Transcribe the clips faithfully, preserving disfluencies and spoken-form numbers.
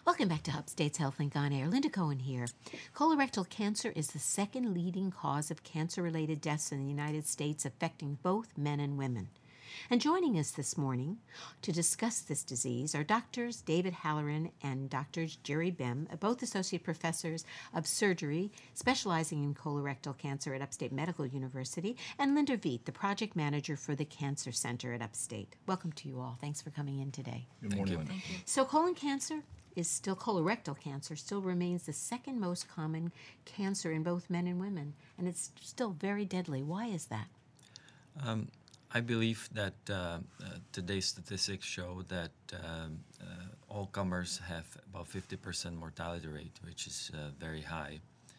Welcome back to Upstate's HealthLink on Air. Linda Cohen here. Colorectal cancer is the second leading cause of cancer-related deaths in the United States, affecting both men and women. And joining us this morning to discuss this disease are Doctors David Halloran and Doctors Jerry Bem, both associate professors of surgery specializing in colorectal cancer at Upstate Medical University, and Linda Veet, the project manager for the Cancer Center at Upstate. Welcome to you all. Thanks for coming in today. Good morning. Thank you. Thank you. So colon cancer is still, colorectal cancer still remains the second most common cancer in both men and women, and it's still very deadly. Why is that? Um, I believe that uh, uh, today's statistics show that um, uh, all comers have about fifty percent mortality rate, which is uh, very high,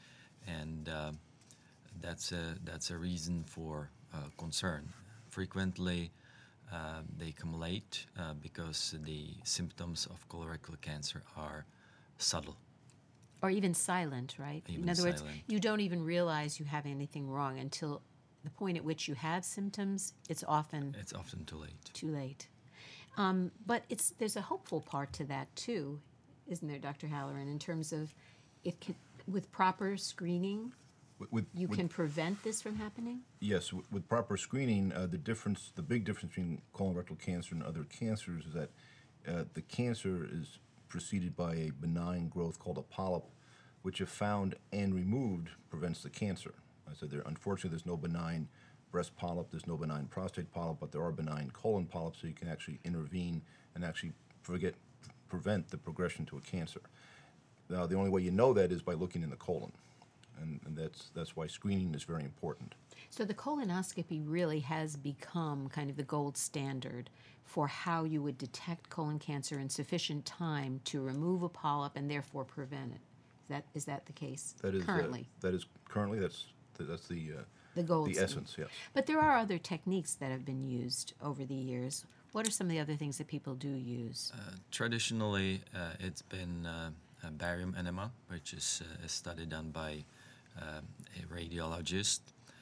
and uh, that's a that's a reason for uh, concern. Frequently, uh, they come late uh, because the symptoms of colorectal cancer are subtle. Or even silent, right? Even in other words, silent. you don't even realize you have anything wrong until the point at which you have symptoms. It's often It's often too late. too late. Um, but it's there's a hopeful part to that too, isn't there, Doctor Halloran? In terms of, it can, with proper screening, With, with, you with- can prevent this from happening. yes, with, with proper screening, uh, the difference, the big difference between colorectal cancer and other cancers is that uh, the cancer is preceded by a benign growth called a polyp, which, if found and removed, prevents the cancer. I said there, unfortunately, there's no benign breast polyp, there's no benign prostate polyp, but there are benign colon polyps, so you can actually intervene and actually forget, prevent the progression to a cancer. Now, the only way you know that is by looking in the colon, and, and that's that's why screening is very important. So the colonoscopy really has become kind of the gold standard for how you would detect colon cancer in sufficient time to remove a polyp and therefore prevent it. Is that is that the case That is uh, currently? that is currently that's that's the uh, the gold the standard. essence. Yes. But there are other techniques that have been used over the years. What are some of the other things that people do use? Uh, traditionally, uh, it's been uh, a barium enema, which is uh, a study done by um, a radiologist.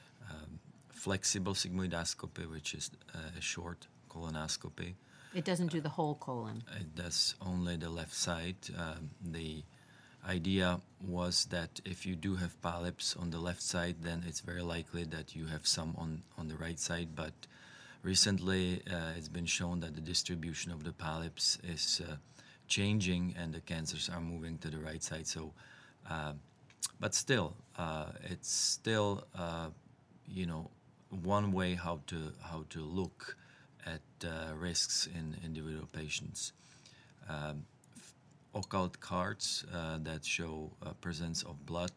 Um, flexible sigmoidoscopy, which is uh, a short colonoscopy. It doesn't do the whole colon. It does only the left side. Um, the idea was that if you do have polyps on the left side, then it's very likely that you have some on, on the right side. But recently, uh, it's been shown that the distribution of the polyps is uh, changing and the cancers are moving to the right side. So, uh, but still, uh, it's still, uh, you know, one way how to how to look at uh, risks in individual patients. Um, occult cards uh, that show uh, presence of blood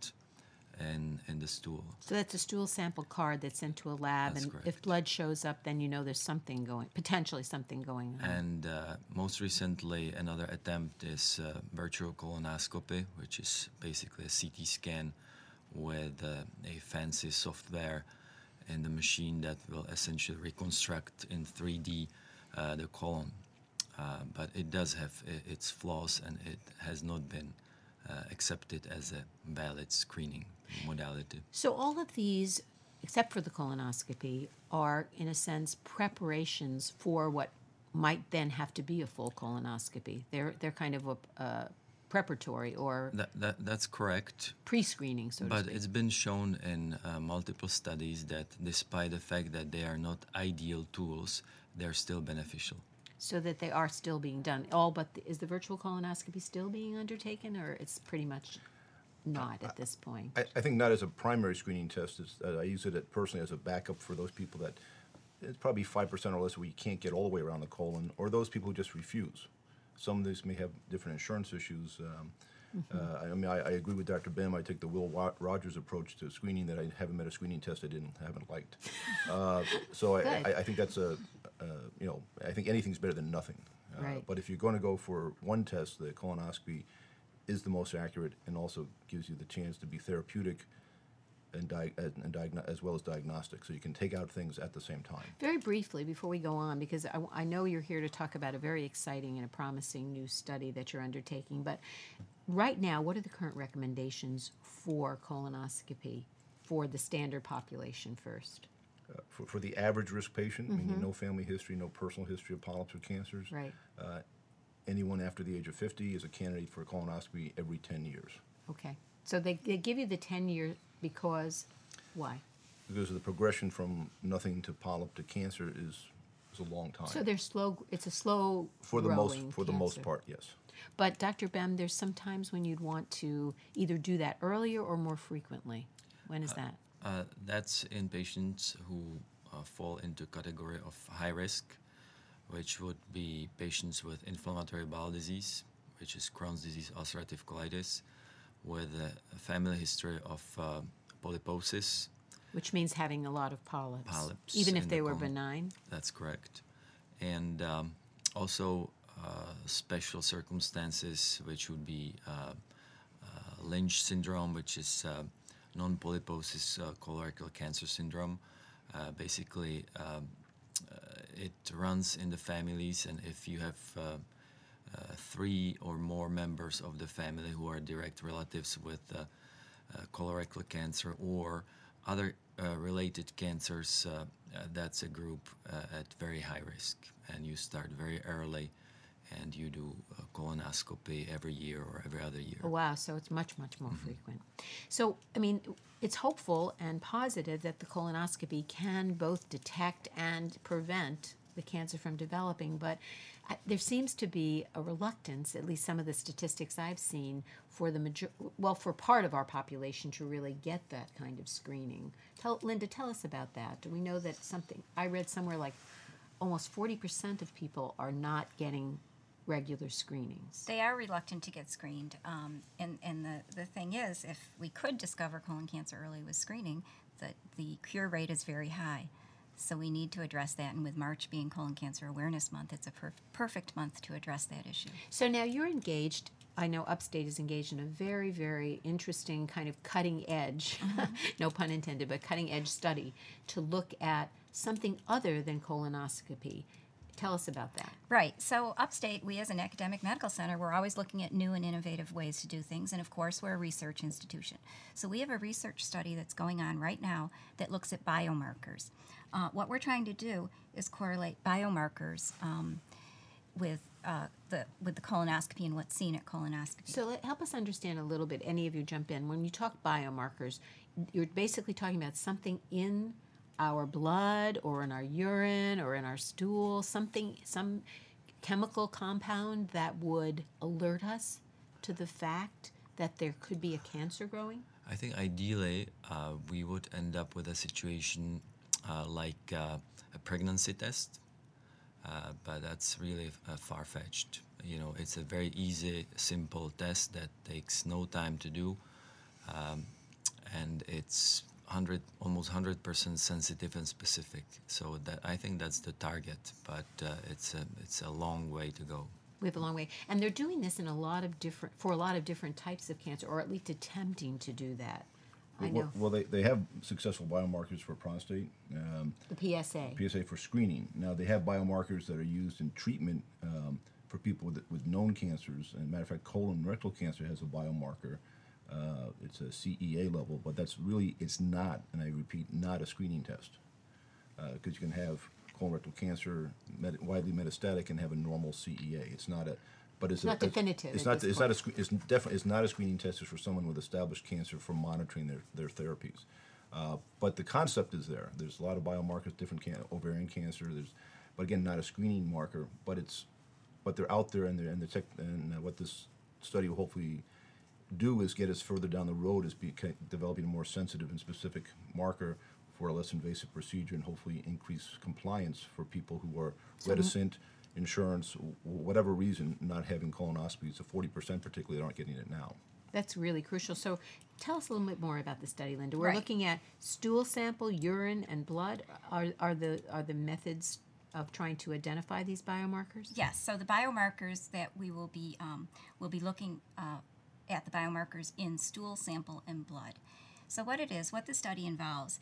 in, in the stool. So that's a stool sample card that's sent to a lab, That's and correct. if blood shows up, then you know there's something going, potentially something going on. And uh, most recently, another attempt is uh, virtual colonoscopy, which is basically a C T scan with uh, a fancy software in the machine that will essentially reconstruct in three D uh, the colon. Uh, but it does have I- its flaws, and it has not been uh, accepted as a valid screening modality. So all of these, except for the colonoscopy, are in a sense preparations for what might then have to be a full colonoscopy. They're they're kind of a, uh, preparatory or That, that that's correct. pre-screening, so to But speak. it's been shown in uh, multiple studies that despite the fact that they are not ideal tools, they're still beneficial. So that they are still being done. All but the, is the virtual colonoscopy still being undertaken, or it's pretty much not at this point? I, I think not as a primary screening test. It's, uh, I use it at, personally as a backup for those people that it's probably five percent or less where you can't get all the way around the colon, or those people who just refuse. Some of these may have different insurance issues. Um, uh, I mean, I, I agree with Doctor Bem. I take the Will Wa- Rogers approach to screening that I haven't met a screening test I didn't haven't liked. Uh, so I, Good. I, I think that's a, uh, you know, I think anything's better than nothing. Uh, Right. But if you're going to go for one test, the colonoscopy is the most accurate and also gives you the chance to be therapeutic and, di- and, and diagno- as well as diagnostic. So you can take out things at the same time. Very briefly, before we go on, because I, I know you're here to talk about a very exciting and a promising new study that you're undertaking, but right now, what are the current recommendations for colonoscopy for the standard population first? Uh, for, for the average risk patient, meaning no family history, no personal history of polyps or cancers, Right. uh, anyone after the age of fifty is a candidate for a colonoscopy every ten years. Okay. So they, they give you the ten year because why? Because of the progression from nothing to polyp to cancer is, is a long time. So they're slow, it's a slow for the most growing For the most cancer. part, yes. But Doctor Bem, there's some times when you'd want to either do that earlier or more frequently. When is that? Uh, that's in patients who uh, fall into category of high risk, which would be patients with inflammatory bowel disease, which is Crohn's disease, ulcerative colitis, with a family history of uh, polyposis. Which means having a lot of polyps. Polyps even if in they the were colon. benign? That's correct. And um, also uh, special circumstances, which would be uh, uh, Lynch syndrome, which is uh, non-polyposis uh, colorectal cancer syndrome. Uh, basically, um, uh, it runs in the families, and if you have uh, uh, three or more members of the family who are direct relatives with uh, uh, colorectal cancer or other uh, related cancers, uh, uh, that's a group uh, at very high risk, and you start very early, and you do a colonoscopy every year or every other year. Oh, wow, so it's much, much more mm-hmm. frequent. So, I mean, it's hopeful and positive that the colonoscopy can both detect and prevent the cancer from developing, but I, there seems to be a reluctance, at least some of the statistics I've seen, for the major, well, for part of our population to really get that kind of screening. Tell, Linda, tell us about that. Do we know that something, I read somewhere like almost forty percent of people are not getting regular screenings. They are reluctant to get screened, um, and, and the, the thing is, if we could discover colon cancer early with screening, the, the cure rate is very high. So we need to address that, and with March being Colon Cancer Awareness Month, it's a perf- perfect month to address that issue. So now you're engaged, I know Upstate is engaged in a very, very interesting kind of cutting edge, mm-hmm. no pun intended, but cutting edge study to look at something other than colonoscopy. Tell us about that. Right. So Upstate, we as an academic medical center, we're always looking at new and innovative ways to do things. And of course, we're a research institution. So we have a research study that's going on right now that looks at biomarkers. Uh, what we're trying to do is correlate biomarkers um, with uh, the with the colonoscopy and what's seen at colonoscopy. So let, help us understand a little bit. Any of you jump in. When you talk biomarkers, you're basically talking about something in our blood or in our urine or in our stool, something, some chemical compound that would alert us to the fact that there could be a cancer growing? I think ideally uh, we would end up with a situation uh, like uh, a pregnancy test, uh, but that's really uh, far-fetched. You know, it's a very easy, simple test that takes no time to do, um, and it's one hundred, almost one hundred percent sensitive and specific. So that I think that's the target, but uh, it's a it's a long way to go. We have a long way, and they're doing this in a lot of different for a lot of different types of cancer, or at least attempting to do that. I know. Well, well they, they have successful biomarkers for prostate. Um, the P S A. P S A for screening. Now they have biomarkers that are used in treatment um, for people with with known cancers. And matter of fact, colon rectal cancer has a biomarker. Uh, it's a C E A level, but that's really, it's not, and I repeat, not a screening test. Because uh, you can have colorectal cancer met, widely metastatic and have a normal C E A. It's not a, but it's, it's not a, definitive. It's not. It's not a. It's definitely. It's not a screening test. It's for someone with established cancer for monitoring their their therapies. Uh, but the concept is there. There's a lot of biomarkers, different can, ovarian cancer. There's, but again, not a screening marker. But it's, but they're out there, and they're and the tech and uh, what this study will hopefully do is get us further down the road is be, developing a more sensitive and specific marker for a less invasive procedure, and hopefully increase compliance for people who are so reticent, insurance, whatever reason, not having colonoscopies. So forty percent particularly aren't getting it now. That's really crucial. So tell us a little bit more about the study, Linda. We're right. looking at stool sample, urine, and blood. Are, are, the, are the methods of trying to identify these biomarkers? Yes. So the biomarkers that we will be, um, will be looking uh, at the biomarkers in stool sample and blood. So what it is, what the study involves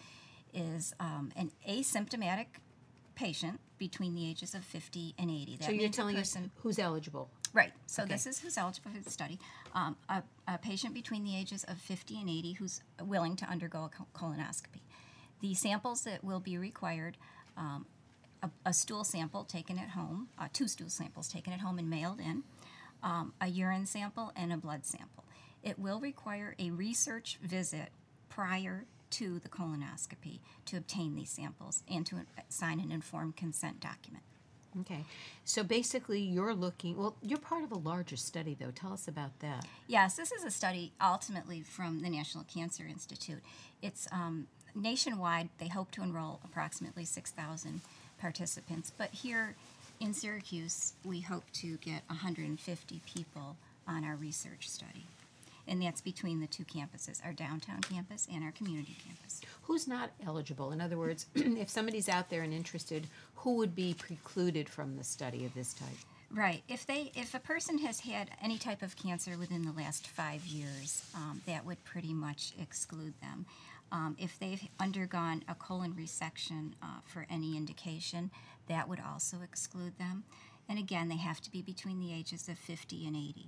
is um, an asymptomatic patient between the ages of fifty and eighty. That so you're means telling a person, us who's eligible? Right. So okay. this is who's eligible for the study. Um, a, a patient between the ages of fifty and eighty who's willing to undergo a colonoscopy. The samples that will be required um, a, a stool sample taken at home, uh, two stool samples taken at home and mailed in, um, a urine sample, and a blood sample. It will require a research visit prior to the colonoscopy to obtain these samples and to sign an informed consent document. Okay. So basically, you're looking, well, you're part of a larger study, though. Tell us about that. Yes, this is a study ultimately from the National Cancer Institute. It's um, nationwide. They hope to enroll approximately six thousand participants, but here in Syracuse, we hope to get one hundred fifty people on our research study. And that's between the two campuses, our downtown campus and our community campus. Who's not eligible? In other words, if somebody's out there and interested, who would be precluded from the study of this type? Right. If they, if a person has had any type of cancer within the last five years, um, that would pretty much exclude them. Um, if they've undergone a colon resection uh, for any indication, that would also exclude them. And again, they have to be between the ages of fifty and eighty.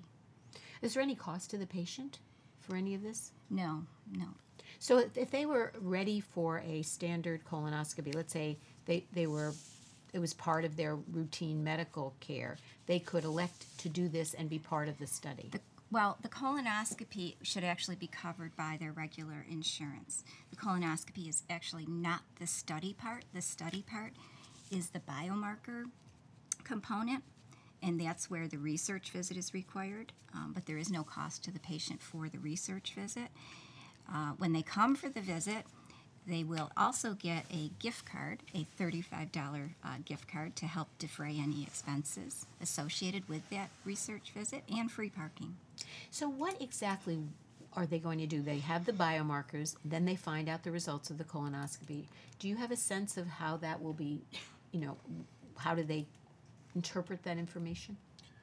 Is there any cost to the patient for any of this? No, no. So if- if they were ready for a standard colonoscopy, let's say they, they were, it was part of their routine medical care, they could elect to do this and be part of the study. The, well, the colonoscopy should actually be covered by their regular insurance. The colonoscopy is actually not the study part. The study part is the biomarker component, and that's where the research visit is required, um, but there is no cost to the patient for the research visit. Uh, when they come for the visit, they will also get a gift card, a thirty-five dollars uh, gift card to help defray any expenses associated with that research visit, and free parking. So what exactly are they going to do? They have the biomarkers, then they find out the results of the colonoscopy. Do you have a sense of how that will be, you know, how do they interpret that information?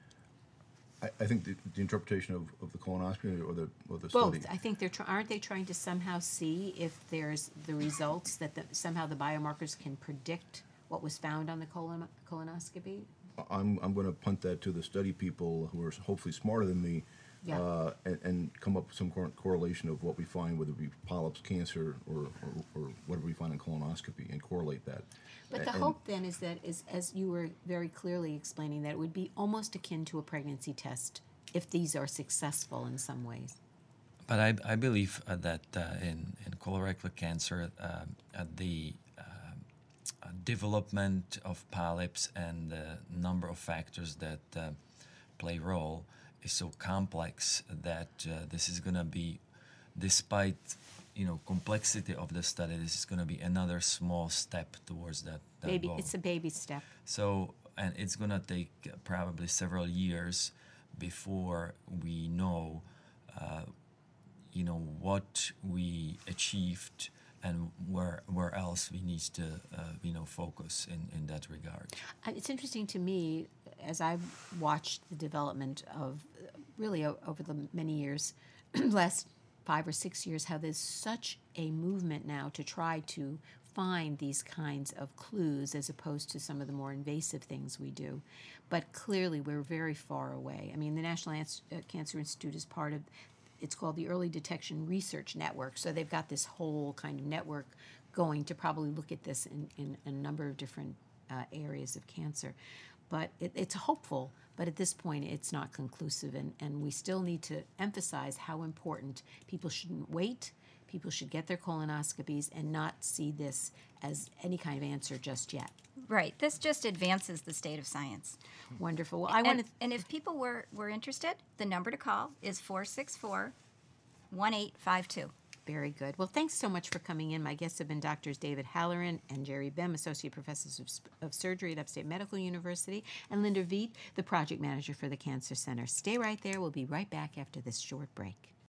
I, I think the, the interpretation of, of the colonoscopy or the or the Both. study. I think they're try- aren't they trying to somehow see if there's the results that the, somehow the biomarkers can predict what was found on the colon- colonoscopy? I'm I'm going to punt that to the study people who are hopefully smarter than me, Yeah. uh, and, and come up with some cor- correlation of what we find, whether it be polyps, cancer, or, or, or whatever we find in colonoscopy, and correlate that. But the And- hope then is that, is, as you were very clearly explaining, that it would be almost akin to a pregnancy test if these are successful in some ways. But I, I believe uh, that uh, in, in colorectal cancer, uh, uh, the uh, uh, development of polyps and the number of factors that uh, play a role is so complex that uh, this is going to be, despite you know complexity of the study, this is going to be another small step towards that, that Baby, goal. it's a baby step. So, and it's going to take uh, probably several years before we know, uh, you know, what we achieved and where where else we need to, uh, you know, focus in, in that regard. Uh, It's interesting to me, as I've watched the development of, uh, really o- over the many years, last five or six years, how there's such a movement now to try to find these kinds of clues as opposed to some of the more invasive things we do. But clearly, we're very far away. I mean, the National Ans- uh, Cancer Institute is part of, it's called the Early Detection Research Network. So they've got this whole kind of network going to probably look at this in, in a number of different uh, areas of cancer. But it, it's hopeful, but at this point it's not conclusive, and, and we still need to emphasize how important people shouldn't wait. People should get their colonoscopies and not see this as any kind of answer just yet. Right. This just advances the state of science. Wonderful. Well, I and, want to... and if people were, were interested, the number to call is four six four, one eight five two. Very good. Well, thanks so much for coming in. My guests have been Doctors David Halloran and Jerry Bem, Associate Professors of, Sp- of Surgery at Upstate Medical University, and Linda Veet, the Project Manager for the Cancer Center. Stay right there. We'll be right back after this short break.